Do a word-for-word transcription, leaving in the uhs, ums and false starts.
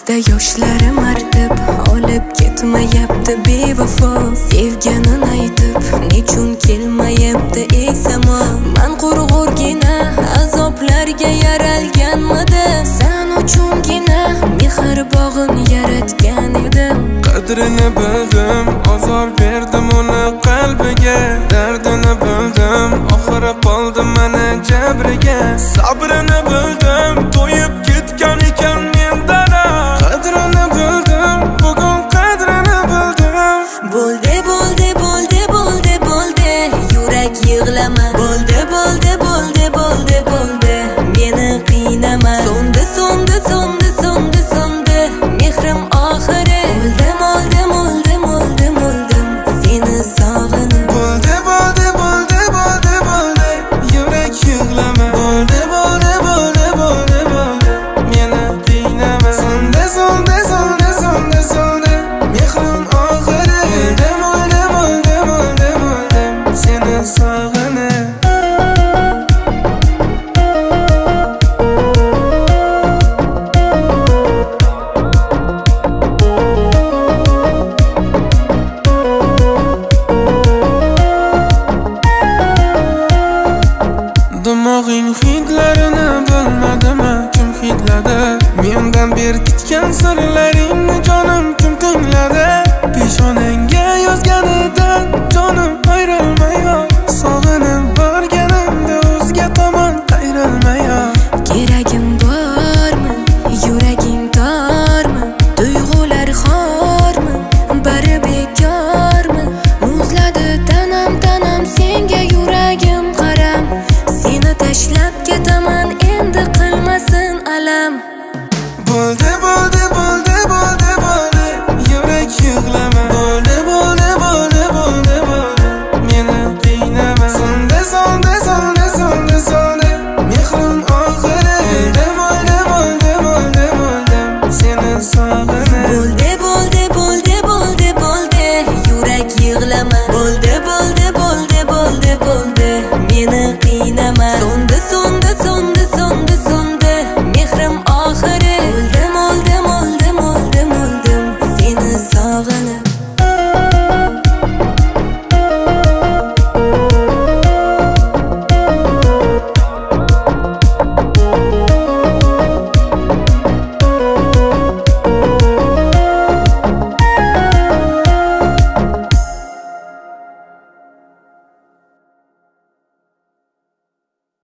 Ko'zda yoshlarim artib, olib ketmayapti bevafo. Sevganin aytib, nechun kelmayapti ey samo. Men qurg'urgina azoblarga yaralganmidi. Sen uchungina mehr bog'in yaratgan edim. Qadrini bildim, ozor berdim uni qalbiga. Dardini bildim, oxiri qoldim mana jabriga. Sabrini bildim, to'yib ketgan ekan mendan. Qadrini bildim, bugun qadrini bildim. Bo'ldi, bo'ldi, bo'ldi, bo'ldi, bo'ldi. Yurak yig'lama. Bo'ldi, bo'ldi, bo'ldi, bo'ldi, bo'ldi. Meni qiynama. So'ndi, so'ndi, so'ndi, so'ndi, so'ndi. Mehrim oxiri. O'ldim, o'ldim, o'ldim, o'ldim, o'ldim. Seni sog'inib. Bo'ldi, bo'ldi, bo'ldi, bo'ldi, bo'ldi. Yurak yig'lama. Bo'ldi, bo'ldi, bo'ldi, bo'ldi, bo'ldi. Meni qiynama. So'ndi, so'ndi, so'ndi, so'ndi, so'ndi. Mehrim oxiri. O'ldim, o'ldim, o'ldim, o'ldim, o'ldim. Seni sog'inib. Dimog'ing hidlarini bilmadimi, kim hidladi? Mendan berkitgan sirlaring